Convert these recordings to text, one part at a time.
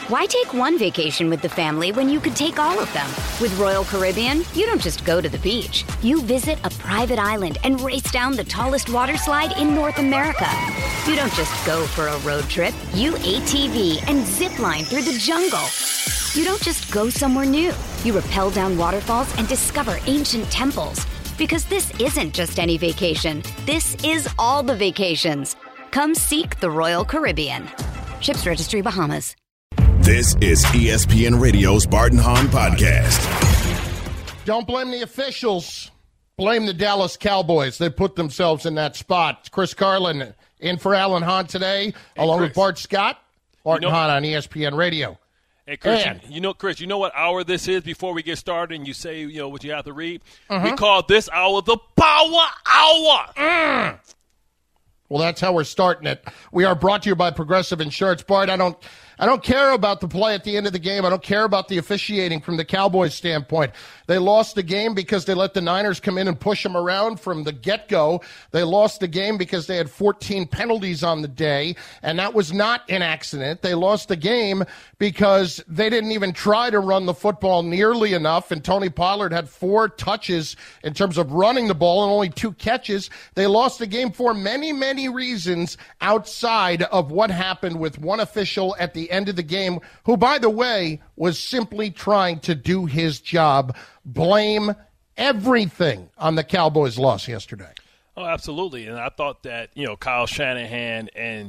Why take one vacation with the family when you could take all of them? With Royal Caribbean, you don't just go to the beach. You visit a private island and race down the tallest water slide in North America. You don't just go for a road trip. You ATV and zip line through the jungle. You don't just go somewhere new. You rappel down waterfalls and discover ancient temples. Because this isn't just any vacation. This is all the vacations. Come seek the Royal Caribbean. Ships Registry, Bahamas. This is ESPN Radio's Barton Hahn Podcast. Don't blame the officials. Blame the Dallas Cowboys. They put themselves in that spot. Chris Carlin in for Alan Hahn today, along with Bart Scott. Barton Hahn on ESPN Radio. Hey, Chris, Chris, you know what hour this is before we get started and you say, what you have to read? We call this hour the Power Hour. Well, that's how we're starting it. We are brought to you by Progressive Insurance. Bart, I don't care about the play at the end of the game. I don't care about the officiating from the Cowboys' standpoint. They lost the game because they let the Niners come in and push them around from the get-go. They lost the game because they had 14 penalties on the day, and that was not an accident. They lost the game because they didn't even try to run the football nearly enough, and Tony Pollard had 4 touches in terms of running the ball and only 2 catches. They lost the game for many, many reasons outside of what happened with one official at the end of the game, who, by the way, was simply trying to do his job. Blame everything on the Cowboys' loss yesterday. Oh, absolutely. And I thought that, Kyle Shanahan and,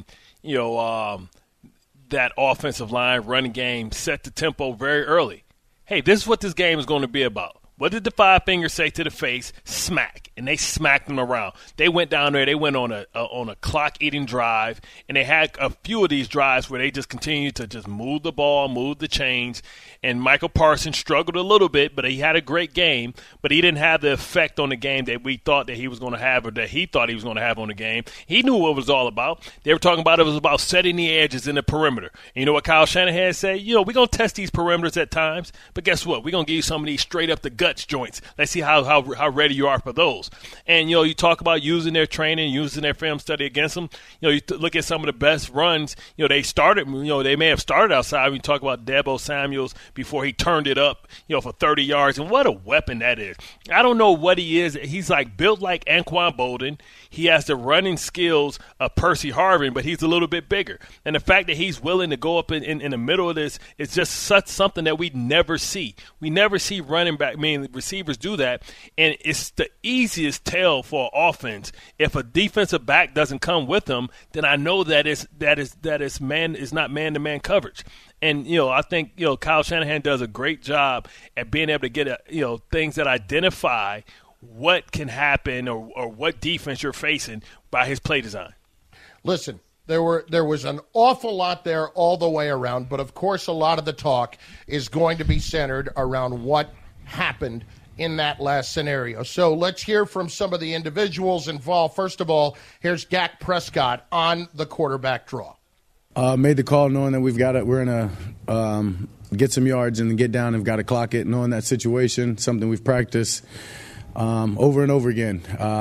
that offensive line running game set the tempo very early. Hey, this is what this game is going to be about. What did the five fingers say to the face? Smack. And they smacked them around. They went down there. They went on a clock-eating drive, and they had a few of these drives where they just continued to just move the ball, move the chains. And Michael Parsons struggled a little bit, but he had a great game. But he didn't have the effect on the game that we thought that he was going to have or that he thought he was going to have on the game. He knew what it was all about. They were talking about it was about setting the edges in the perimeter. And you know what Kyle Shanahan said? We're going to test these perimeters at times, but guess what? We're going to give you some of these straight-up-the-guts joints. Let's see how ready you are for those. And, you talk about using their training, using their film study against them. You look at some of the best runs. They started, they may have started outside. We talk about Deebo Samuels before he turned it up, for 30 yards. And what a weapon that is. I don't know what he is. He's built like Anquan Bolden. He has the running skills of Percy Harvin, but he's a little bit bigger. And the fact that he's willing to go up in the middle of this is just such something that we never see. We never see running back, receivers do that. And it's the easiest tell for offense. If a defensive back doesn't come with them, then I know that is not man-to-man coverage. And, I think, Kyle Shanahan does a great job at being able to get, things that identify what can happen or what defense you're facing by his play design. Listen, there was an awful lot there all the way around, but, of course, a lot of the talk is going to be centered around what happened in that last scenario. So let's hear from some of the individuals involved. First of all, here's Dak Prescott on the quarterback draw. Made the call knowing that we're in a get some yards and get down and got to clock it, knowing that situation, something we've practiced over and over again.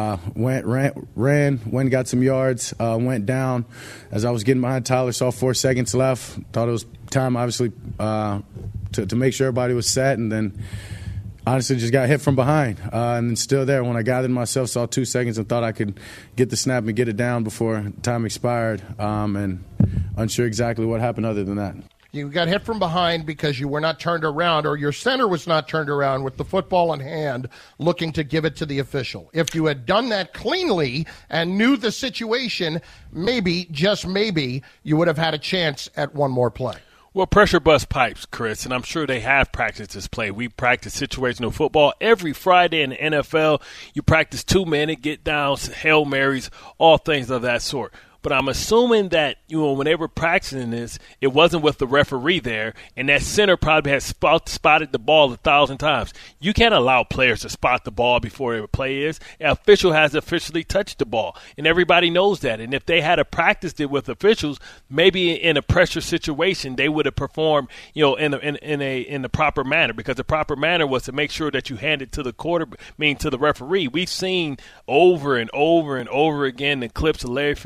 Ran, got some yards, went down. As I was getting behind Tyler, saw 4 seconds left. Thought it was time, obviously, to make sure everybody was set, and then honestly just got hit from behind. And then still there, when I gathered myself, saw 2 seconds and thought I could get the snap and get it down before time expired, and unsure exactly what happened other than that. You got hit from behind because you were not turned around, or your center was not turned around with the football in hand looking to give it to the official. If you had done that cleanly and knew the situation, maybe, just maybe, you would have had a chance at one more play. Well, pressure bust pipes, Chris, and I'm sure they have practiced this play. We practice situational football every Friday in the NFL. You practice 2-minute, get downs, Hail Marys, all things of that sort. But I'm assuming that, when they were practicing this, it wasn't with the referee there, and that center probably had spotted the ball 1,000 times. You can't allow players to spot the ball before a play is. An official has officially touched the ball, and everybody knows that. And if they had practiced it with officials, maybe in a pressure situation, they would have performed, in the proper manner, because the proper manner was to make sure that you hand it to the to the referee. We've seen over and over and over again the clips of Larry Fitzgerald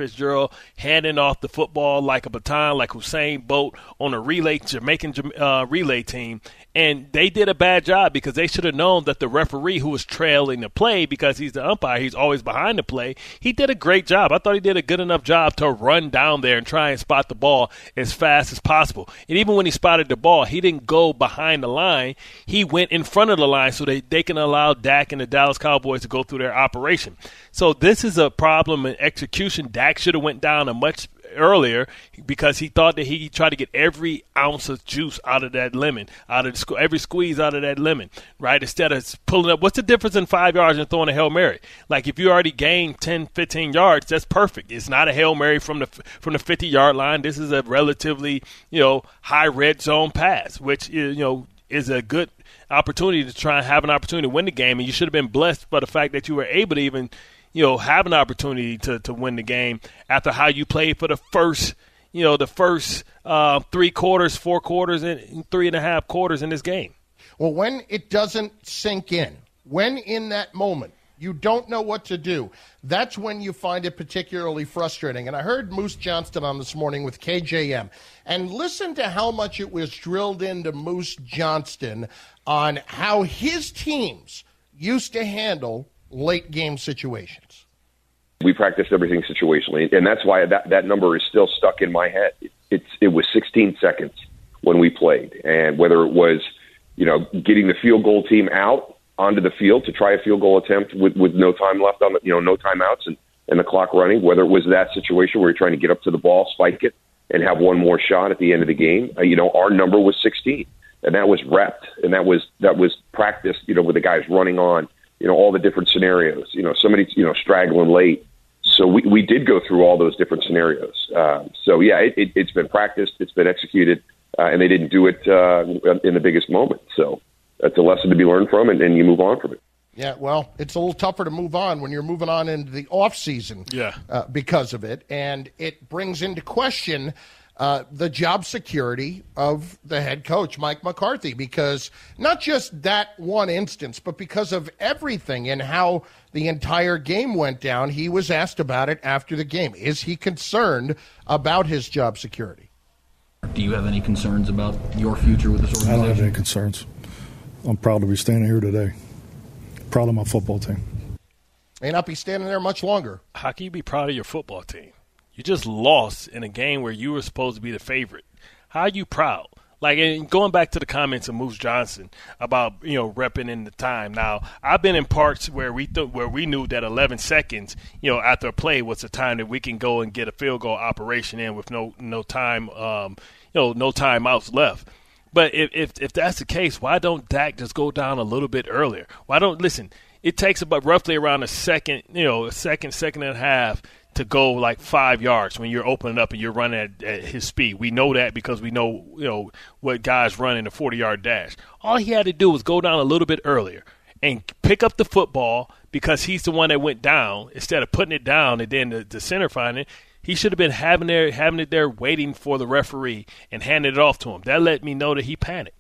well, handing off the football like a baton, like Usain Bolt on a Jamaican relay team. And they did a bad job because they should have known that the referee who was trailing the play, because he's the umpire, he's always behind the play, he did a great job. I thought he did a good enough job to run down there and try and spot the ball as fast as possible. And even when he spotted the ball, he didn't go behind the line. He went in front of the line so they can allow Dak and the Dallas Cowboys to go through their operation. So this is a problem in execution. Dak should have went down a much earlier because he thought that he tried to get every ounce of juice out of that lemon, every squeeze out of that lemon, right? Instead of pulling up. What's the difference in 5 yards and throwing a Hail Mary? Like if you already gained 10, 15 yards, that's perfect. It's not a Hail Mary from the 50-yard line. This is a relatively, high red zone pass, which is a good opportunity to try and have an opportunity to win the game. And you should have been blessed by the fact that you were able to even have an opportunity to win the game after how you played for the first 3 quarters, 4 quarters, and 3.5 quarters in this game. Well, when it doesn't sink in, when in that moment you don't know what to do, that's when you find it particularly frustrating. And I heard Moose Johnston on this morning with KJM, and listen to how much it was drilled into Moose Johnston on how his teams used to handle late game situations. We practiced everything situationally, and that's why that number is still stuck in my head. It was 16 seconds when we played, and whether it was getting the field goal team out onto the field to try a field goal attempt with no time left on no timeouts and the clock running, whether it was that situation where you're trying to get up to the ball, spike it, and have one more shot at the end of the game. Our number was 16, and that was repped, and that was practiced. With the guys running on. All the different scenarios, somebody, straggling late. So we did go through all those different scenarios. It's been practiced, it's been executed, and they didn't do it in the biggest moment. So that's a lesson to be learned from, and you move on from it. Yeah, well, it's a little tougher to move on when you're moving on into the off season because of it. And it brings into question the job security of the head coach, Mike McCarthy, because not just that one instance, but because of everything and how the entire game went down. He was asked about it after the game. Is he concerned about his job security? Do you have any concerns about your future with this organization? I don't have any concerns. I'm proud to be standing here today. Proud of my football team. May not be standing there much longer. How can you be proud of your football team? You just lost in a game where you were supposed to be the favorite. How are you proud? And going back to the comments of Moose Johnston about repping in the time. Now, I've been in parts where we knew that 11 seconds after a play was the time that we can go and get a field goal operation in with no time no timeouts left. But if that's the case, why don't Dak just go down a little bit earlier? Why don't listen? It takes about roughly around a second and a half to go like 5 yards when you're opening up and you're running at his speed. We know that because we know what guys run in a 40-yard dash. All he had to do was go down a little bit earlier and pick up the football because he's the one that went down instead of putting it down and then the center finding it. He should have been having it there waiting for the referee and handing it off to him. That let me know that he panicked.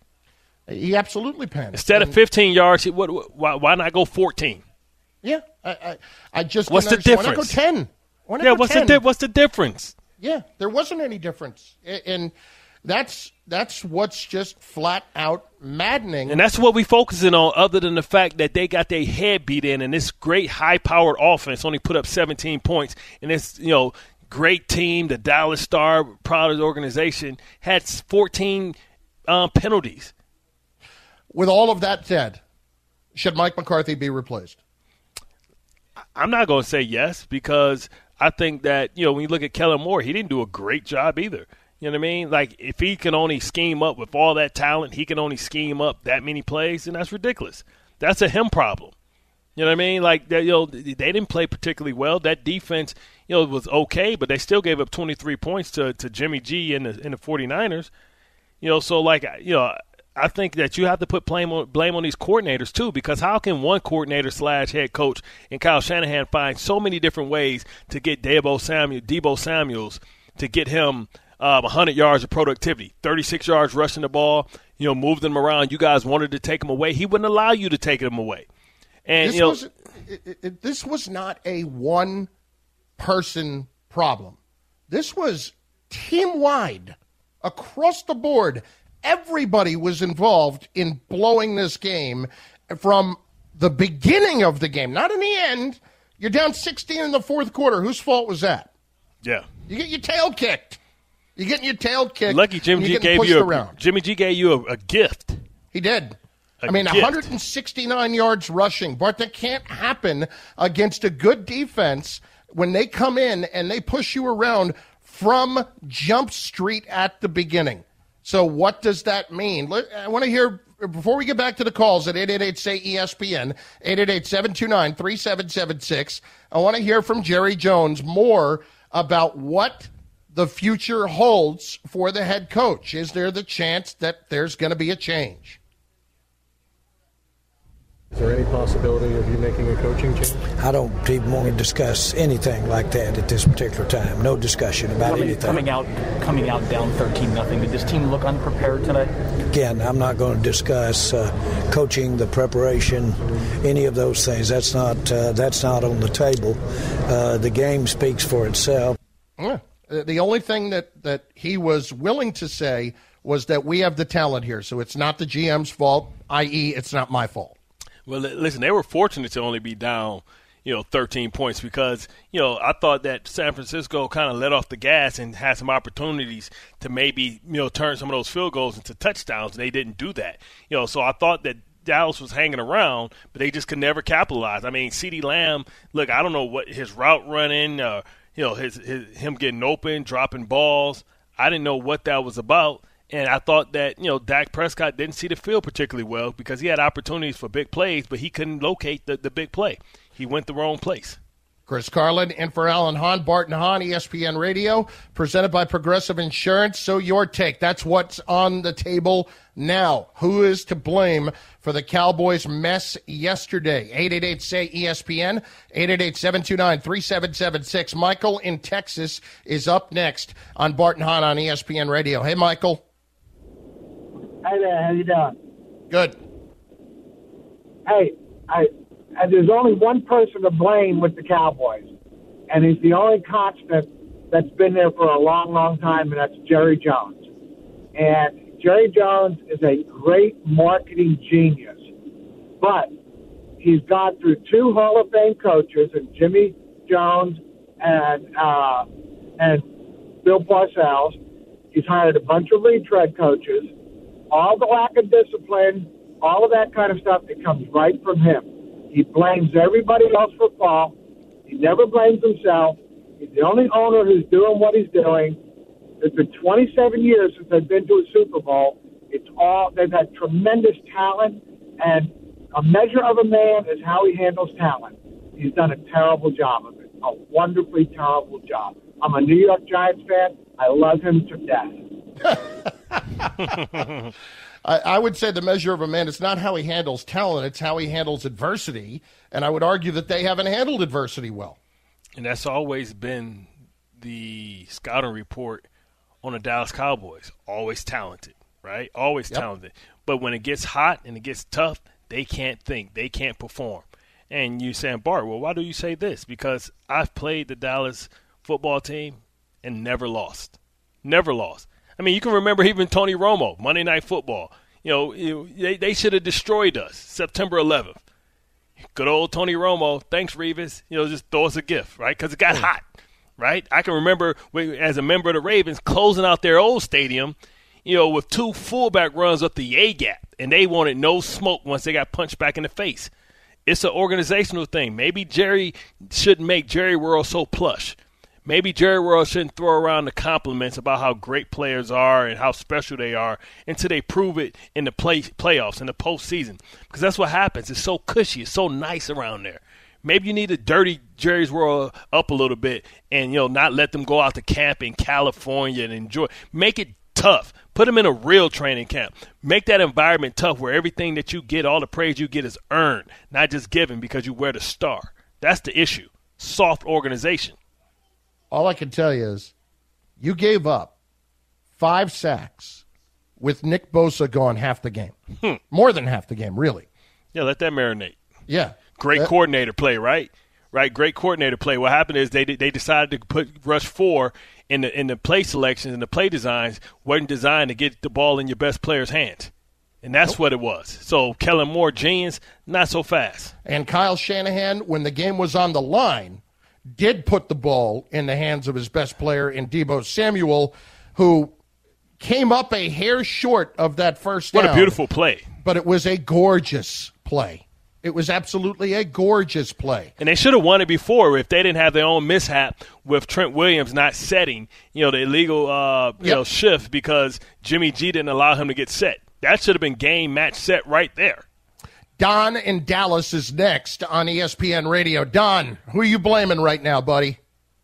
He absolutely panicked. Instead of 15 yards, why not go 14? Yeah, I just what's the difference? Why not go 10? What's the difference? Yeah, there wasn't any difference, and that's what's just flat out maddening. And that's what we focusing on, other than the fact that they got their head beat in, and this great high-powered offense only put up 17 points, and this great team, the Dallas Star, proud organization, had 14 penalties. With all of that said, should Mike McCarthy be replaced? I'm not going to say yes because I think that, when you look at Kellen Moore, he didn't do a great job either. You know what I mean? Like, if he can only scheme up with all that talent, he can only scheme up that many plays, then that's ridiculous. That's a him problem. You know what I mean? Like, they didn't play particularly well. That defense, was okay, but they still gave up 23 points to Jimmy G and the 49ers. I think that you have to put blame on these coordinators too, because how can one coordinator / head coach and Kyle Shanahan find so many different ways to get Deebo Samuels to get him 100 yards of productivity, 36 yards rushing the ball, move them around. You guys wanted to take him away. He wouldn't allow you to take him away. And this was not a one-person problem. This was team-wide, across the board. Everybody was involved in blowing this game from the beginning of the game, not in the end. You're down 16 in the fourth quarter. Whose fault was that? Yeah. You get your tail kicked. You're getting your tail kicked. Lucky Jimmy G gave you a gift. He did. 169 yards rushing. Bart, that can't happen against a good defense when they come in and they push you around from Jump Street at the beginning. So what does that mean? I want to hear, before we get back to the calls at 888-SAY-ESPN, 888-729-3776, I want to hear from Jerry Jones more about what the future holds for the head coach. Is there the chance that there's going to be a change? Is there any possibility of you making a coaching change? I don't even want to discuss anything like that at this particular time. No discussion about anything. Coming out down 13-0, did this team look unprepared today? Again, I'm not going to discuss coaching, the preparation, any of those things. That's not on the table. The game speaks for itself. Yeah. The only thing that he was willing to say was that we have the talent here, so it's not the GM's fault, i.e., it's not my fault. Well, listen, they were fortunate to only be down, 13 points because, I thought that San Francisco kind of let off the gas and had some opportunities to maybe, turn some of those field goals into touchdowns, and they didn't do that. So I thought that Dallas was hanging around, but they just could never capitalize. I mean, CeeDee Lamb, look, I don't know what his route running, him getting open, dropping balls. I didn't know what that was about. And I thought that, Dak Prescott didn't see the field particularly well because he had opportunities for big plays, but he couldn't locate the big play. He went the wrong place. Chris Carlin in for Alan Hahn, Bart and Hahn, ESPN Radio, presented by Progressive Insurance. So your take, that's what's on the table now. Who is to blame for the Cowboys' mess yesterday? 888-SAY-ESPN, 888-729-3776. Michael in Texas is up next on Bart and Hahn on ESPN Radio. Hey, Michael. Hi there, how you doing? Good. Hey, there's only one person to blame with the Cowboys, and he's the only constant that's been there for a long, long time, and that's Jerry Jones. And Jerry Jones is a great marketing genius, but he's gone through two Hall of Fame coaches, and Jimmy Jones and Bill Parcells. He's hired a bunch of retread coaches. All the lack of discipline, all of that kind of stuff, it comes right from him. He blames everybody else for fault. He never blames himself. He's the only owner who's doing what he's doing. It's been 27 years since they've been to a Super Bowl. They've had tremendous talent, and a measure of a man is how he handles talent. He's done a terrible job of it, a wonderfully terrible job. I'm a New York Giants fan. I love him to death. I would say the measure of a man is not how he handles talent, it's how he handles adversity, and I would argue that they haven't handled adversity well. And that's always been the scouting report on the Dallas Cowboys. Always talented, right? Always talented. But when it gets hot and it gets tough, they can't think. They can't perform. And you're saying, Bart, well, why do you say this? Because I've played the Dallas football team and never lost. Never lost. I mean, you can remember even Tony Romo, Monday Night Football. They should have destroyed us September 11th. Good old Tony Romo. Thanks, Revis. Just throw us a gift, right? Because it got hot, right? I can remember as a member of the Ravens closing out their old stadium, with two fullback runs up the A-gap, and they wanted no smoke once they got punched back in the face. It's an organizational thing. Maybe Jerry shouldn't make Jerry World so plush. Maybe Jerry World shouldn't throw around the compliments about how great players are and how special they are until they prove it in the playoffs, in the postseason. Because that's what happens. It's so cushy. It's so nice around there. Maybe you need to dirty Jerry's World up a little bit and, not let them go out to camp in California and enjoy. Make it tough. Put them in a real training camp. Make that environment tough where everything that you get, all the praise you get is earned, not just given because you wear the star. That's the issue. Soft organization. All I can tell you is you gave up 5 sacks with Nick Bosa gone half the game. More than half the game, really. Yeah, let that marinate. Yeah. Great coordinator play, right? right? Great coordinator play. What happened is they decided to put rush 4 in the play selections and the play designs wasn't designed to get the ball in your best player's hands. And that's what it was. So Kellen Moore, genius, not so fast. And Kyle Shanahan, when the game was on the line, did put the ball in the hands of his best player in Deebo Samuel, who came up a hair short of that first down. What a beautiful play. But it was a gorgeous play. It was absolutely a gorgeous play. And they should have won it before if they didn't have their own mishap with Trent Williams not setting, the illegal shift because Jimmy G didn't allow him to get set. That should have been game, match, set right there. Don in Dallas is next on ESPN Radio. Don, who are you blaming right now, buddy?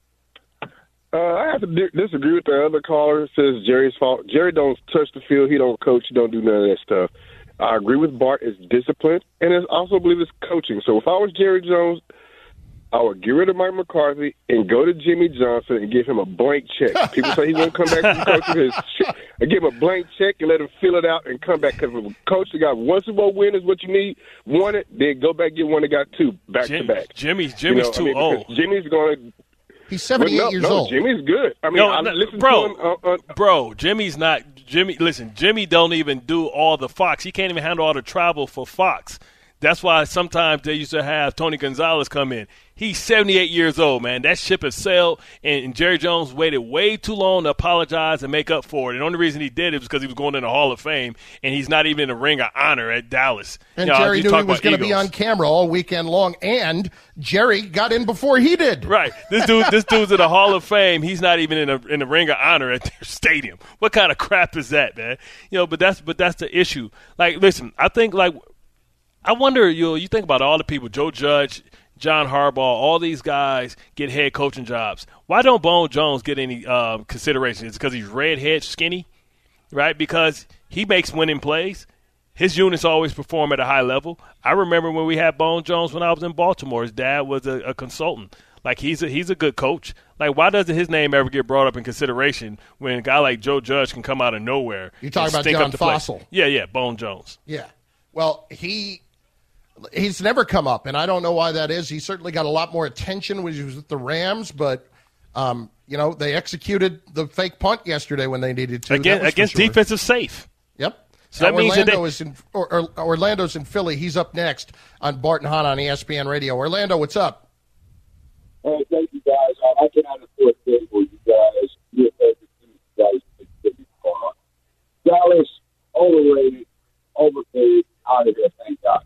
I have to disagree with the other caller. Says Jerry's fault. Jerry don't touch the field. He don't coach. He don't do none of that stuff. I agree with Bart. It's discipline, and I also believe it's coaching. So if I was Jerry Jones, I would get rid of Mike McCarthy and go to Jimmy Johnson and give him a blank check. People say he won't come back to coaching his shit. I give him a blank check and let him fill it out and come back. Because if a coach that got one Super Bowl win is what you need, won it, then go back and get one that got 2 back-to-back. Jimmy's too old. Jimmy's going to – He's 78 years old. Jimmy's good. I mean, I listen to him. Bro, Jimmy's not – listen, Jimmy don't even do all the Fox. He can't even handle all the travel for Fox. That's why sometimes they used to have Tony Gonzalez come in. He's 78 years old, man. That ship has sailed, and Jerry Jones waited way too long to apologize and make up for it. And the only reason he did it was because he was going in the Hall of Fame, and he's not even in the Ring of Honor at Dallas. And Jerry knew he was going to be on camera all weekend long, and Jerry got in before he did. Right. This dude's in the Hall of Fame. He's not even in the Ring of Honor at their stadium. What kind of crap is that, man? But that's the issue. Like, listen, I wonder, you think about all the people, Joe Judge, John Harbaugh, all these guys get head coaching jobs. Why don't Bone Jones get any consideration? It's because he's redhead, skinny, right? Because he makes winning plays. His units always perform at a high level. I remember when we had Bone Jones when I was in Baltimore. His dad was a consultant. Like, he's a good coach. Like, why doesn't his name ever get brought up in consideration when a guy like Joe Judge can come out of nowhere? You talking about John Fossil? Yeah, Bone Jones. Yeah. Well, He's never come up, and I don't know why that is. He certainly got a lot more attention when he was with the Rams, but, they executed the fake punt yesterday when they needed to. Against defensive safe. Yep. So that means Orlando's in Philly. He's up next on Bart and Hahn on ESPN Radio. Orlando, what's up? Hey, thank you, guys. I can understand for you guys. Dallas, overrated, overpaid, out of there, thank God.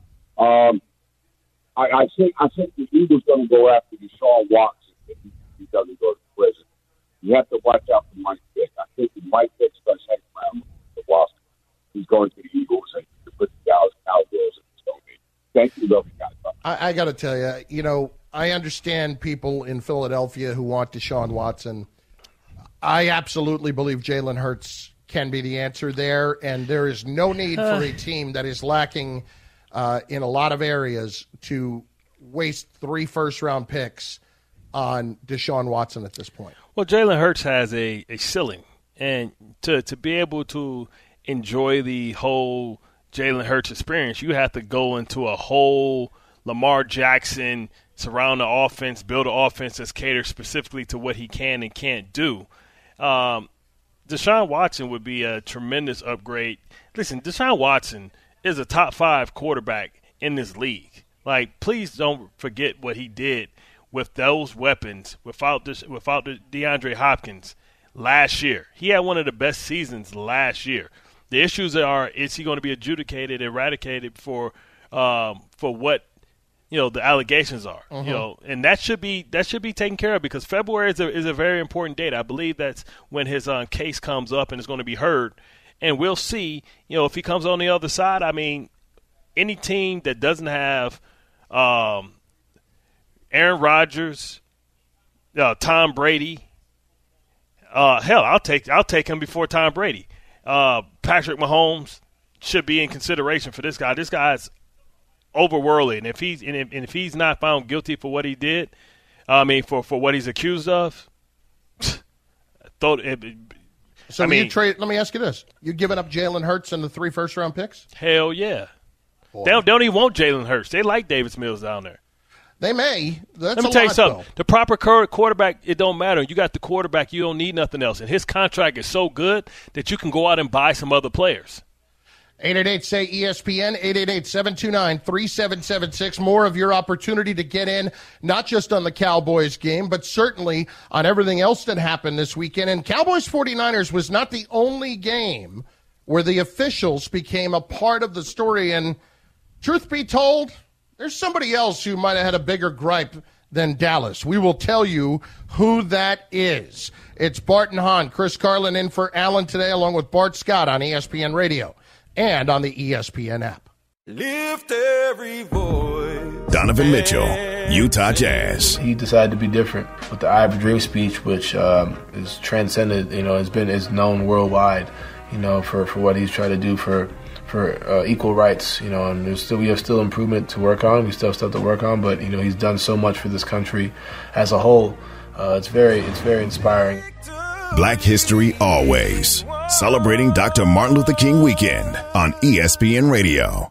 I think the Eagles going to go after Deshaun Watson if he doesn't go to prison. You have to watch out for Mike Vick. I think if Mike Vick starts hanging around with Watson, he's going to the Eagles and to put the Dallas Cowboys in the Stone Age. Thank you, love you guys. I got to tell you, I understand people in Philadelphia who want Deshaun Watson. I absolutely believe Jalen Hurts can be the answer there, and there is no need for a team that is lacking in a lot of areas to waste 3 first-round picks on Deshaun Watson at this point. Well, Jalen Hurts has a ceiling, and to be able to enjoy the whole Jalen Hurts experience, you have to go into a whole Lamar Jackson, surround the offense, build an offense that's catered specifically to what he can and can't do. Deshaun Watson would be a tremendous upgrade. Listen, Deshaun Watson is a top 5 quarterback in this league. Like, please don't forget what he did with those weapons without the DeAndre Hopkins last year. He had one of the best seasons last year. The issues are, is he going to be adjudicated, eradicated for what the allegations are. Mm-hmm. And that should be taken care of because February is a very important date. I believe that's when his case comes up and is going to be heard. And we'll see, if he comes on the other side. I mean, any team that doesn't have Aaron Rodgers, Tom Brady, hell, I'll take him before Tom Brady. Patrick Mahomes should be in consideration for this guy. This guy's overworldly, and if he's not found guilty for what he did, for what he's accused of, So you trade? Let me ask you this: you giving up Jalen Hurts and the 3 first-round picks? Hell yeah! They don't even want Jalen Hurts. They like Davis Mills down there. They may. That's Let me tell you something. The proper quarterback, it don't matter. You got the quarterback, you don't need nothing else. And his contract is so good that you can go out and buy some other players. 888-SAY-ESPN, 888-729-3776. More of your opportunity to get in, not just on the Cowboys game, but certainly on everything else that happened this weekend. And Cowboys-49ers was not the only game where the officials became a part of the story. And truth be told, there's somebody else who might have had a bigger gripe than Dallas. We will tell you who that is. It's Bart and Hahn. Chris Carlin in for Allen today, along with Bart Scott on ESPN Radio and on the ESPN app. Lift every voice. Donovan Mitchell, Utah Jazz. He decided to be different with the I Have a Dream speech, which is transcended, is known worldwide, for what he's trying to do for equal rights, and we have still improvement to work on. We still have stuff to work on, but he's done so much for this country as a whole. It's very inspiring. Black History Always. Celebrating Dr. Martin Luther King weekend on ESPN Radio.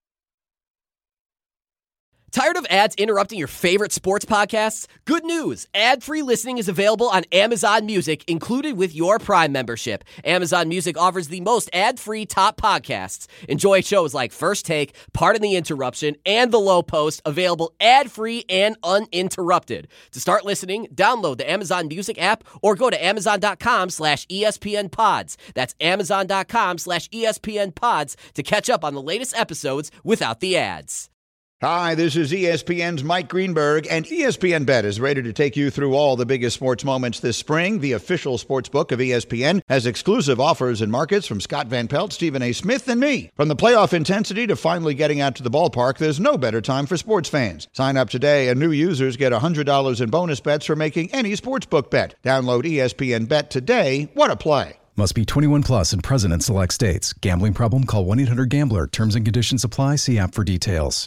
Tired of ads interrupting your favorite sports podcasts? Good news! Ad-free listening is available on Amazon Music, included with your Prime membership. Amazon Music offers the most ad-free top podcasts. Enjoy shows like First Take, Pardon the Interruption, and The Low Post, available ad-free and uninterrupted. To start listening, download the Amazon Music app or go to amazon.com/ESPN Pods. That's amazon.com/ESPN Pods to catch up on the latest episodes without the ads. Hi, this is ESPN's Mike Greenberg, and ESPN Bet is ready to take you through all the biggest sports moments this spring. The official sports book of ESPN has exclusive offers and markets from Scott Van Pelt, Stephen A. Smith, and me. From the playoff intensity to finally getting out to the ballpark, there's no better time for sports fans. Sign up today, and new users get $100 in bonus bets for making any sportsbook bet. Download ESPN Bet today. What a play. Must be 21 plus and present in select states. Gambling problem? Call 1-800-GAMBLER. Terms and conditions apply. See app for details.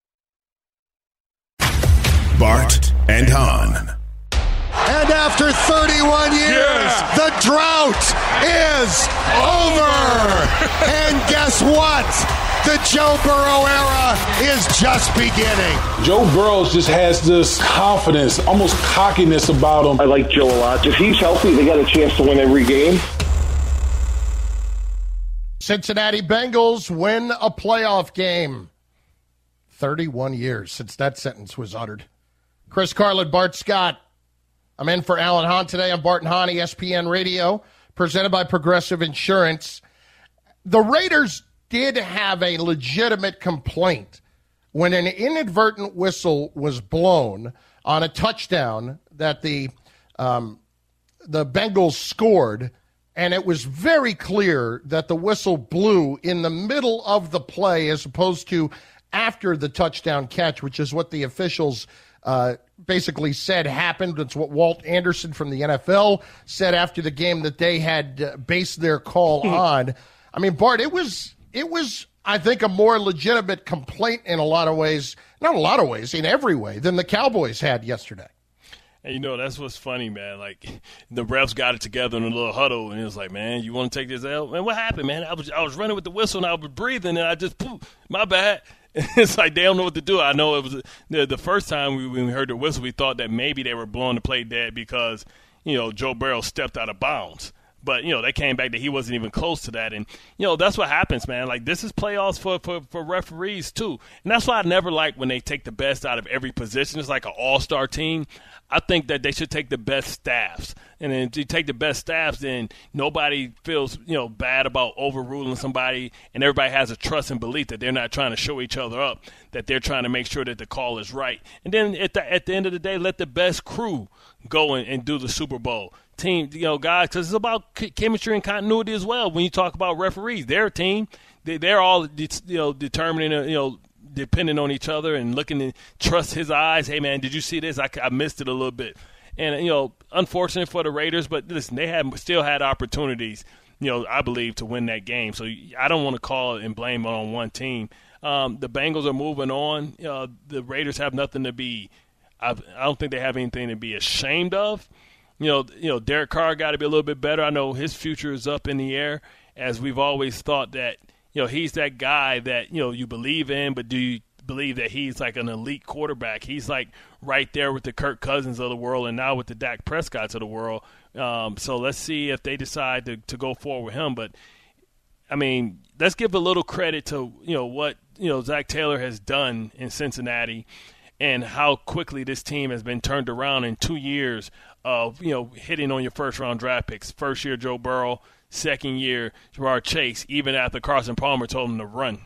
Bart and Hahn. And after 31 years, the drought is over. And guess what? The Joe Burrow era is just beginning. Joe Burrow just has this confidence, almost cockiness about him. I like Joe a lot. If he's healthy, they got a chance to win every game. Cincinnati Bengals win a playoff game. 31 years since that sentence was uttered. Chris Carlin, Bart Scott. I'm in for Alan Hahn today on Bart and Hahn, ESPN Radio, presented by Progressive Insurance. The Raiders did have a legitimate complaint when an inadvertent whistle was blown on a touchdown that the Bengals scored, and it was very clear that the whistle blew in the middle of the play as opposed to after the touchdown catch, which is what the officials basically said happened. It's what Walt Anderson from the NFL said after the game that they had based their call on. I mean, Bart, it was, I think, a more legitimate complaint in a lot of ways, not a lot of ways, in every way, than the Cowboys had yesterday. And, that's what's funny, man. Like, the refs got it together in a little huddle, and it was like, man, you want to take this L? Man, what happened, man? I was running with the whistle, and I was breathing, and I just, my bad. It's like they don't know what to do. I know it was the first time when we heard the whistle, we thought that maybe they were blowing the play dead because, Joe Burrow stepped out of bounds. But, they came back that he wasn't even close to that. And, that's what happens, man. Like, this is playoffs for referees, too. And that's why I never like when they take the best out of every position. It's like an all-star team. I think that they should take the best staffs. And then if you take the best staffs, then nobody feels, bad about overruling somebody, and everybody has a trust and belief that they're not trying to show each other up, that they're trying to make sure that the call is right. And then at the end of the day, let the best crew go and do the Super Bowl. Team, guys, because it's about chemistry and continuity as well. When you talk about referees, they're a team. They're all, determining, depending on each other and looking to trust his eyes. Hey, man, did you see this? I missed it a little bit. And, unfortunate for the Raiders, but listen, they still had opportunities, I believe, to win that game. So I don't want to call it and blame it on one team. The Bengals are moving on. The Raiders have nothing to be I don't think they have anything to be ashamed of. Derek Carr got to be a little bit better. I know his future is up in the air, as we've always thought that, he's that guy that, you believe in, but do believe that he's like an elite quarterback. He's like right there with the Kirk Cousins of the world and now with the Dak Prescotts of the world. So let's see if they decide to go forward with him. But, I mean, let's give a little credit to, what, Zach Taylor has done in Cincinnati and how quickly this team has been turned around in 2 years of, hitting on your first-round draft picks. First year, Joe Burrow. Second year, Ja'Marr Chase, even after Carson Palmer told him to run.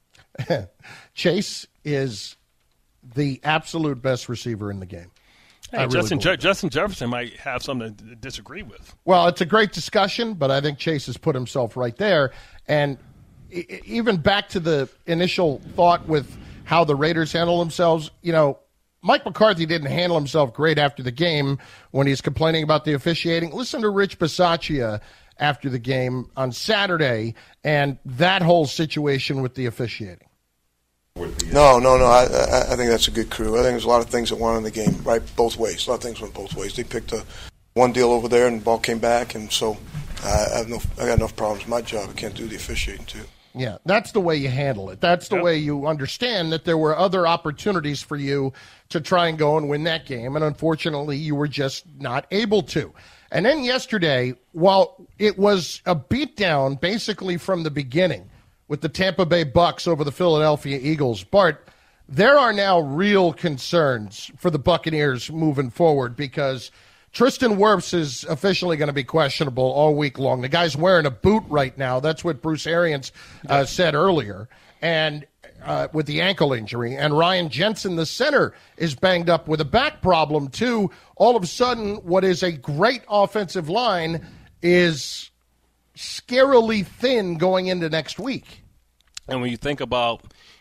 Chase is the absolute best receiver in the game. Hey, Justin Jefferson might have something to disagree with. Well, it's a great discussion, but I think Chase has put himself right there. And even back to the initial thought with how the Raiders handle themselves, Mike McCarthy didn't handle himself great after the game when he's complaining about the officiating. Listen to Rich Bisaccia after the game on Saturday and that whole situation with the officiating. No. I think that's a good crew. I think there's a lot of things that went on in the game, right, both ways. A lot of things went both ways. They picked one deal over there and the ball came back, and so I got enough problems. My job, I can't do the officiating too. Yeah, that's the way you handle it. That's the way you understand that there were other opportunities for you to try and go and win that game, and unfortunately you were just not able to. And then yesterday, while it was a beatdown basically from the beginning with the Tampa Bay Bucks over the Philadelphia Eagles, Bart, there are now real concerns for the Buccaneers moving forward because Tristan Wirfs is officially going to be questionable all week long. The guy's wearing a boot right now. That's what Bruce Arians said earlier. And with the ankle injury. And Ryan Jensen, the center, is banged up with a back problem, too. All of a sudden, what is a great offensive line is scarily thin going into next week. And when you think about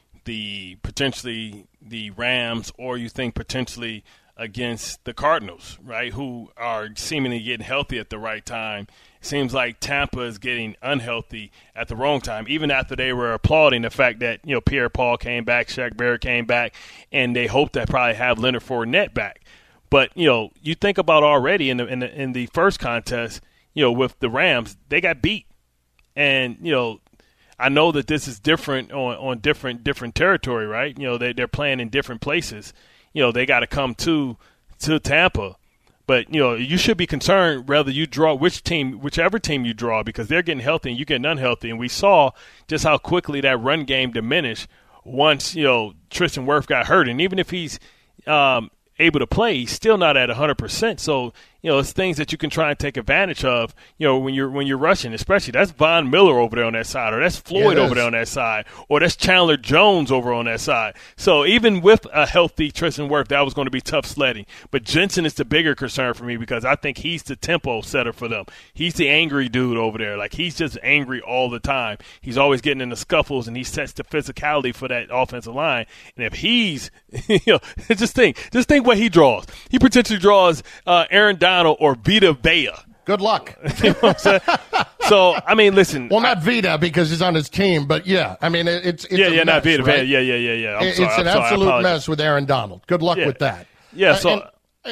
potentially the Rams, or you think potentially against the Cardinals, right, who are seemingly getting healthy at the right time, it seems like Tampa is getting unhealthy at the wrong time, even after they were applauding the fact that, Pierre-Paul came back, Shaq Barrett came back, and they hope to probably have Leonard Fournette back. But, you think about already in the first contest, with the Rams, they got beat. And, I know that this is different on different territory, right? They're playing in different places. They got to come to Tampa. But, you should be concerned whether you draw whichever team you draw, because they're getting healthy and you're getting unhealthy. And we saw just how quickly that run game diminished once, Tristan Wirfs got hurt. And even if he's able to play, he's still not at 100%. So, it's things that you can try and take advantage of, when you're rushing, especially that's Von Miller over there on that side, or that's Floyd over there on that side, or that's Chandler Jones over on that side. So even with a healthy Tristan Wirfs, that was going to be tough sledding. But Jensen is the bigger concern for me because I think he's the tempo setter for them. He's the angry dude over there. Like, he's just angry all the time. He's always getting in the scuffles, and he sets the physicality for that offensive line. And if he's, just think what he draws. He potentially draws Aaron Donald or Vita Vea. Good luck. You know what I'm saying? So, I mean, listen. Well, not Vita because he's on his team, but yeah. I mean, it's a mess, not Vita right? Vea. Yeah. It's an absolute mess with Aaron Donald. Good luck with that. Yeah, so.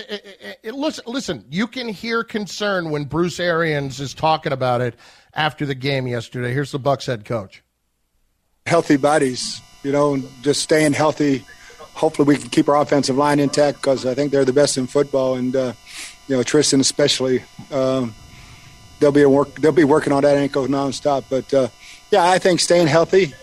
Listen, you can hear concern when Bruce Arians is talking about it after the game yesterday. Here's the Bucs head coach. Healthy bodies, just staying healthy. Hopefully we can keep our offensive line intact because I think they're the best in football. And, Tristan especially, they'll be working on that ankle nonstop. But, I think staying healthy,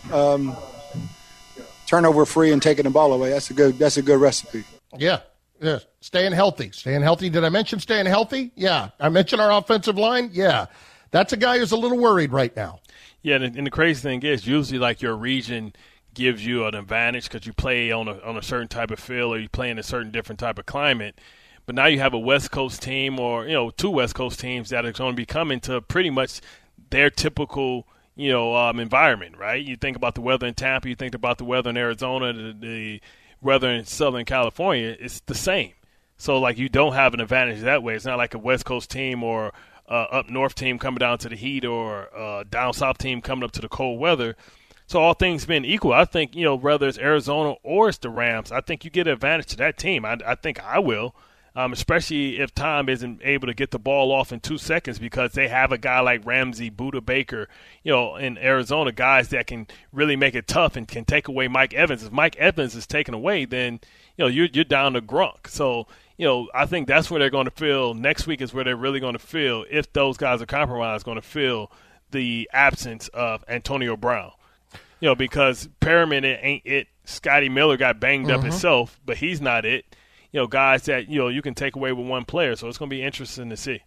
turnover free and taking the ball away, that's a good recipe. Yeah. Staying healthy. Did I mention staying healthy? Yeah. I mentioned our offensive line? Yeah. That's a guy who's a little worried right now. Yeah, and the crazy thing is usually like your region gives you an advantage because you play on a certain type of field or you play in a certain different type of climate. But now you have a West Coast team or, two West Coast teams that are going to be coming to pretty much their typical, environment, right? You think about the weather in Tampa, you think about the weather in Arizona, the weather in Southern California, it's the same. So, like, you don't have an advantage that way. It's not like a West Coast team or up north team coming down to the heat or a down south team coming up to the cold weather. So all things being equal, I think, whether it's Arizona or it's the Rams, I think you get an advantage to that team. I think I will. especially if Tom isn't able to get the ball off in 2 seconds because they have a guy like Ramsey, Budda Baker, in Arizona, guys that can really make it tough and can take away Mike Evans. If Mike Evans is taken away, then you're down to Gronk. So I think that's where they're going to feel. Next week is where they're really going to feel, if those guys are compromised, going to feel the absence of Antonio Brown. Because Perriman ain't it. Scotty Miller got banged up himself, but he's not it. Guys that, you can take away with one player. So it's going to be interesting to see.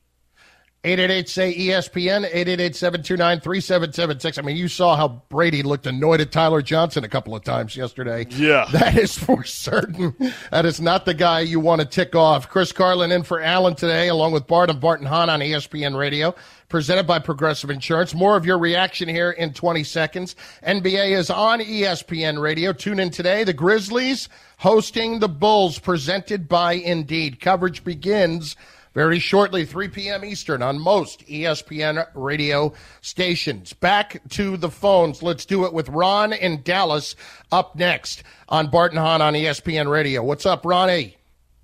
888-SAY-ESPN, 888-729-3776. I mean, you saw how Brady looked annoyed at Tyler Johnson a couple of times yesterday. Yeah. That is for certain. That is not the guy you want to tick off. Chris Carlin in for Allen today, along with Bart and Barton Hahn on ESPN Radio, presented by Progressive Insurance. More of your reaction here in 20 seconds. NBA is on ESPN Radio. Tune in today. The Grizzlies hosting the Bulls, presented by Indeed. Coverage begins very shortly, 3 p.m. Eastern on most ESPN radio stations. Back to the phones. Let's do it with Ron in Dallas up next on Barton Hahn on ESPN Radio. What's up, Ronnie?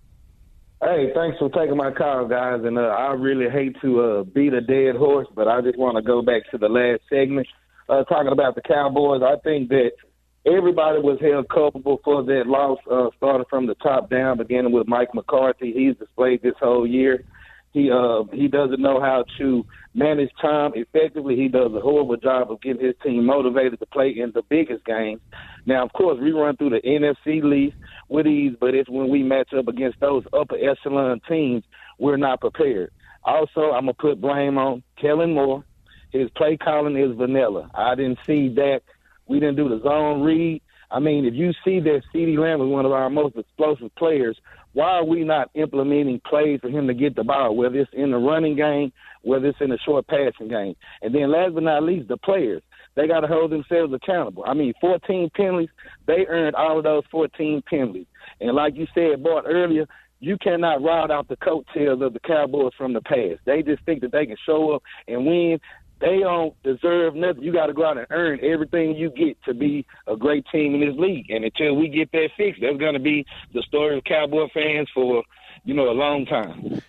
Hey, thanks for taking my call, guys. And I really hate to beat a dead horse, but I just want to go back to the last segment talking about the Cowboys. I think that everybody was held culpable for that loss, starting from the top down, beginning with Mike McCarthy. He's displayed this whole year. He doesn't know how to manage time effectively. He does a horrible job of getting his team motivated to play in the biggest games. Now, of course, we run through the NFC league with ease, but it's when we match up against those upper echelon teams, we're not prepared. Also, I'm going to put blame on Kellen Moore. His play calling is vanilla. I didn't see that. We didn't do the zone read. I mean, if you see that CeeDee Lamb is one of our most explosive players, why are we not implementing plays for him to get the ball, whether it's in the running game, whether it's in the short passing game? And then last but not least, the players. They got to hold themselves accountable. I mean, 14 penalties, they earned all of those 14 penalties. And like you said, Bart, earlier, you cannot ride out the coattails of the Cowboys from the past. They just think that they can show up and win. They don't deserve nothing. You got to go out and earn everything you get to be a great team in this league. And until we get that fixed, that's going to be the story of Cowboy fans for, a long time.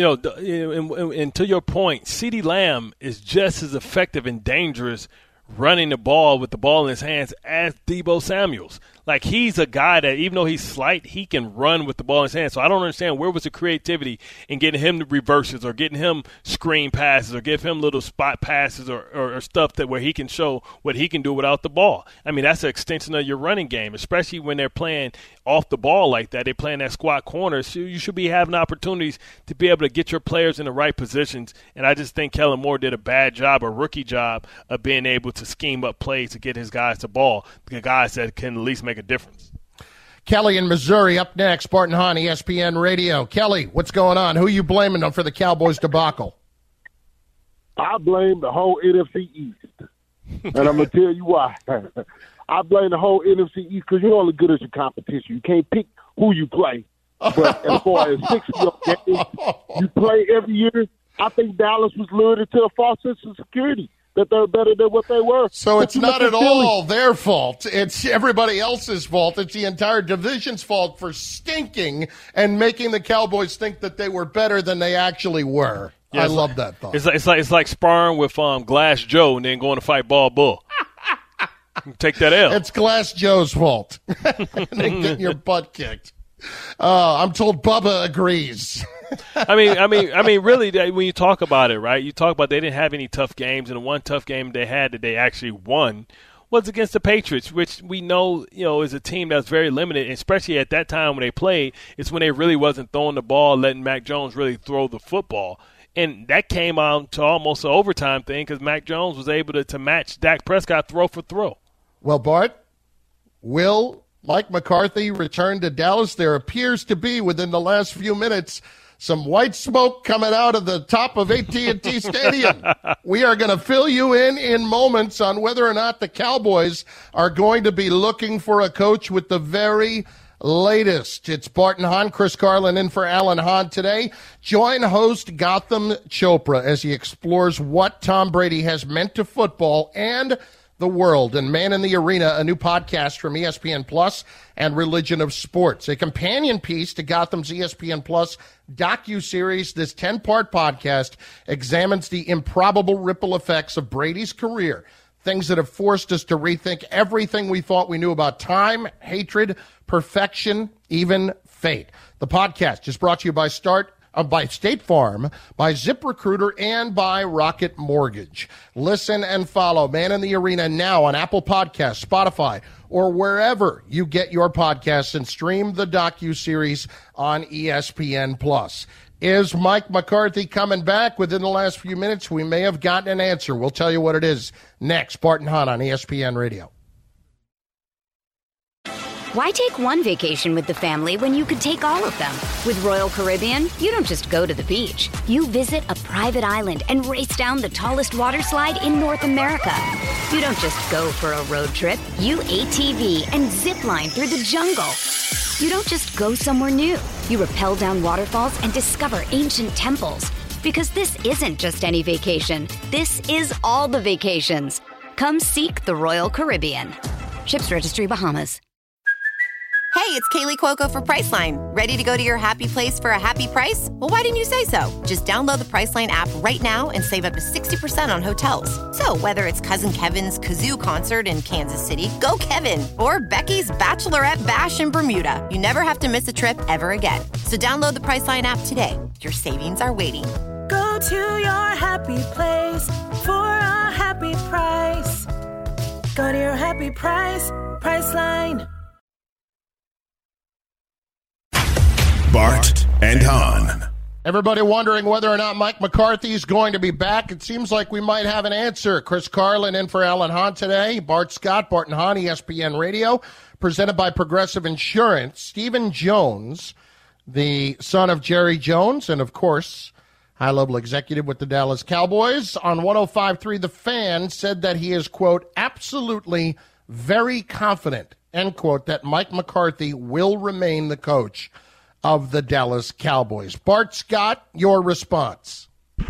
And to your point, CeeDee Lamb is just as effective and dangerous running the ball with the ball in his hands as Deebo Samuels. Like, he's a guy that, even though he's slight, he can run with the ball in his hands. So I don't understand, where was the creativity in getting him the reverses or getting him screen passes or give him little spot passes or stuff that where he can show what he can do without the ball. I mean, that's an extension of your running game, especially when they're playing off the ball like that. They're playing that squat corner. So you should be having opportunities to be able to get your players in the right positions. And I just think Kellen Moore did a bad job, a rookie job, of being able to scheme up plays to get his guys the ball, the guys that can at least make a difference. Kelly in Missouri up next. Barton Hahn, ESPN Radio. Kelly, what's going on? Who are you blaming them for the Cowboys debacle? I blame the whole NFC East, and I'm going to tell you why. I blame the whole NFC East because you're only good as your competition. You can't pick who you play. But as far as 6 games you play every year, I think Dallas was lured into a false sense of security that they're better than what they were. So it's not at all their fault. It's everybody else's fault. It's the entire division's fault for stinking and making the Cowboys think that they were better than they actually were. Yeah, I love that thought. It's like sparring with Glass Joe and then going to fight Ball Bull. Take that L. It's Glass Joe's fault. Then getting your butt kicked. I'm told Bubba agrees. I mean, really, when you talk about it, right? You talk about they didn't have any tough games, and the one tough game they had that they actually won was against the Patriots, which we know, is a team that's very limited, especially at that time when they played. It's when they really wasn't throwing the ball, letting Mac Jones really throw the football. And that came on to almost an overtime thing because Mac Jones was able to match Dak Prescott throw for throw. Well, Bart, will Mike McCarthy return to Dallas? There appears to be, within the last few minutes, some white smoke coming out of the top of AT&T Stadium. We are going to fill you in moments on whether or not the Cowboys are going to be looking for a coach with the very latest. It's Barton Hahn, Chris Carlin in for Alan Hahn today. Join host Gotham Chopra as he explores what Tom Brady has meant to football and the world. And Man in the Arena, a new podcast from ESPN Plus and Religion of Sports, a companion piece to Gotham's ESPN Plus docuseries. This 10-part podcast examines the improbable ripple effects of Brady's career, things that have forced us to rethink everything we thought we knew about time, hatred, perfection, even fate. The podcast is brought to you by State Farm, by ZipRecruiter, and by Rocket Mortgage. Listen and follow Man in the Arena now on Apple Podcasts, Spotify, or wherever you get your podcasts, and stream the docuseries on ESPN+. Is Mike McCarthy coming back? Within the last few minutes, we may have gotten an answer. We'll tell you what it is next. Bart and Hahn on ESPN Radio. Why take one vacation with the family when you could take all of them? With Royal Caribbean, you don't just go to the beach. You visit a private island and race down the tallest water slide in North America. You don't just go for a road trip. You ATV and zip line through the jungle. You don't just go somewhere new. You rappel down waterfalls and discover ancient temples. Because this isn't just any vacation. This is all the vacations. Come seek the Royal Caribbean. Ships Registry, Bahamas. Hey, it's Kaylee Cuoco for Priceline. Ready to go to your happy place for a happy price? Well, why didn't you say so? Just download the Priceline app right now and save up to 60% on hotels. So whether it's Cousin Kevin's Kazoo Concert in Kansas City, go Kevin, or Becky's Bachelorette Bash in Bermuda, you never have to miss a trip ever again. So download the Priceline app today. Your savings are waiting. Go to your happy place for a happy price. Go to your happy price, Priceline. Bart and Hahn. Everybody wondering whether or not Mike McCarthy is going to be back. It seems like we might have an answer. Chris Carlin in for Alan Hahn today. Bart Scott, Bart and Hahn, ESPN Radio, presented by Progressive Insurance. Stephen Jones, the son of Jerry Jones, and of course, high-level executive with the Dallas Cowboys, on 105.3 The Fan, said that he is, quote, absolutely very confident, end quote, that Mike McCarthy will remain the coach of the Dallas Cowboys. Bart Scott, your response.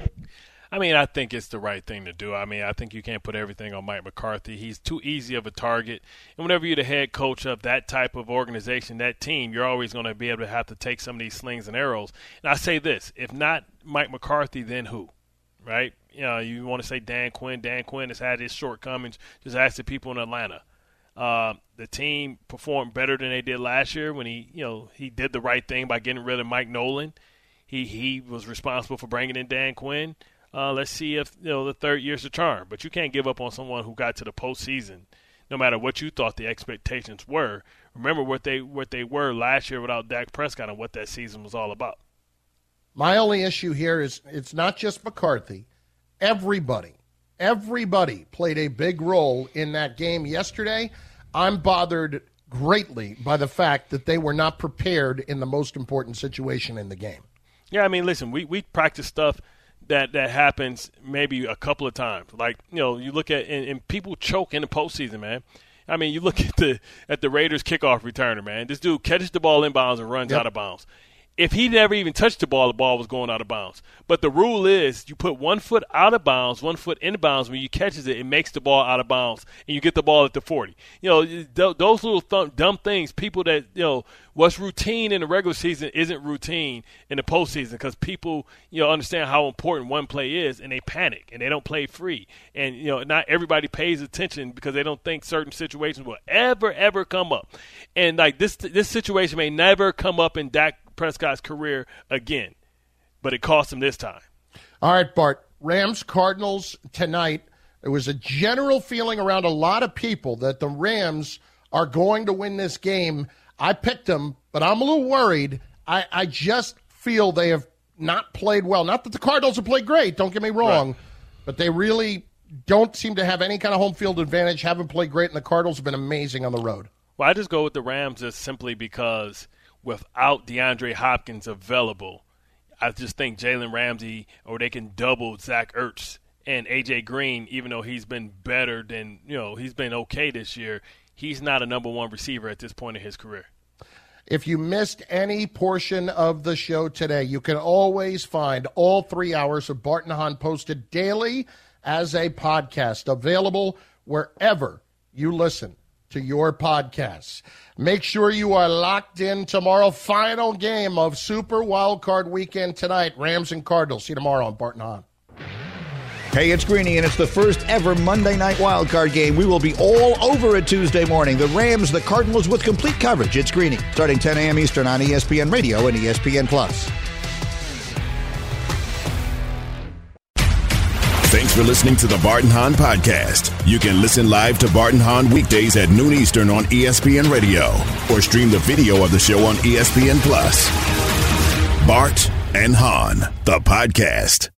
I mean, I think it's the right thing to do. I mean, I think you can't put everything on Mike McCarthy. He's too easy of a target. And whenever you're the head coach of that type of organization, that team, you're always going to be able to have to take some of these slings and arrows. And I say this, if not Mike McCarthy, then who? Right? You know, you want to say Dan Quinn. Dan Quinn has had his shortcomings. Just ask the people in Atlanta. The team performed better than they did last year when he did the right thing by getting rid of Mike Nolan. He was responsible for bringing in Dan Quinn. Let's see if the third year's the charm. But you can't give up on someone who got to the postseason, no matter what you thought the expectations were. Remember what they were last year without Dak Prescott and what that season was all about. My only issue here is it's not just McCarthy. Everybody played a big role in that game yesterday. I'm bothered greatly by the fact that they were not prepared in the most important situation in the game. Yeah, I mean, listen, we practice stuff that happens maybe a couple of times. Like, you look at and people choke in the postseason, man. I mean, you look at the Raiders kickoff returner, man. This dude catches the ball inbounds and runs out of bounds. If he never even touched the ball was going out of bounds. But the rule is you put 1 foot out of bounds, 1 foot in bounds. When you catches it, it makes the ball out of bounds, and you get the ball at the 40. Those little dumb things, people that, what's routine in the regular season isn't routine in the postseason because people, understand how important one play is, and they panic, and they don't play free. And, not everybody pays attention because they don't think certain situations will ever come up. And, like, this situation may never come up in Dak Prescott's career again, but it cost him this time. All right, Bart. Rams-Cardinals tonight. There was a general feeling around a lot of people that the Rams are going to win this game. I picked them, but I'm a little worried. I just feel they have not played well. Not that the Cardinals have played great, don't get me wrong, right, but they really don't seem to have any kind of home field advantage, haven't played great, and the Cardinals have been amazing on the road. Well, I just go with the Rams just simply because without DeAndre Hopkins available, I just think Jalen Ramsey, or they can double Zach Ertz and A.J. Green, even though he's been better than, he's been okay this year, he's not a number one receiver at this point in his career. If you missed any portion of the show today, you can always find all 3 hours of Bart and Hahn posted daily as a podcast, available wherever you listen to your podcasts. Make sure you are locked in tomorrow. Final game of Super Wildcard Weekend tonight. Rams and Cardinals. See you tomorrow on Bart and Hahn. Hey, it's Greeny, and it's the first ever Monday night wildcard game. We will be all over it Tuesday morning. The Rams, the Cardinals with complete coverage. It's Greeny, starting 10 a.m. Eastern on ESPN Radio and ESPN+. Thanks for listening to the Bart and Hahn Podcast. You can listen live to Bart and Hahn weekdays at noon Eastern on ESPN Radio or stream the video of the show on ESPN+. Bart and Hahn, the podcast.